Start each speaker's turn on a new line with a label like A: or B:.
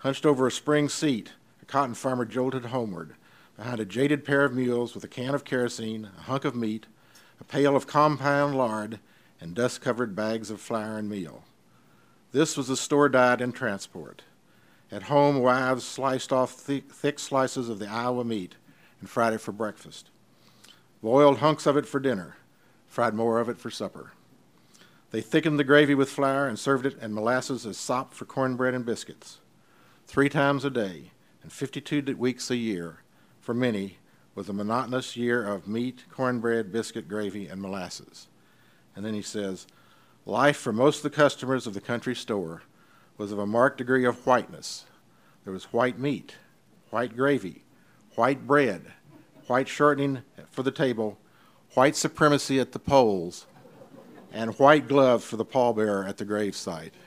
A: Hunched over a spring seat, a cotton farmer jolted homeward, behind a jaded pair of mules with a can of kerosene, a hunk of meat, a pail of compound lard, and dust-covered bags of flour and meal. This was the store diet in transport. At home, wives sliced off thick slices of the Iowa meat and fried it for breakfast. Boiled hunks of it for dinner, fried more of it for supper. They thickened the gravy with flour and served it and molasses as sop for cornbread and biscuits. 3 times a day and 52 weeks a year, for many, was a monotonous year of meat, cornbread, biscuit, gravy, and molasses. And then he says, life for most of the customers of the country store was of a marked degree of whiteness. There was white meat, white gravy, white bread, white shortening for the table, white supremacy at the polls, and white gloves for the pallbearer at the gravesite.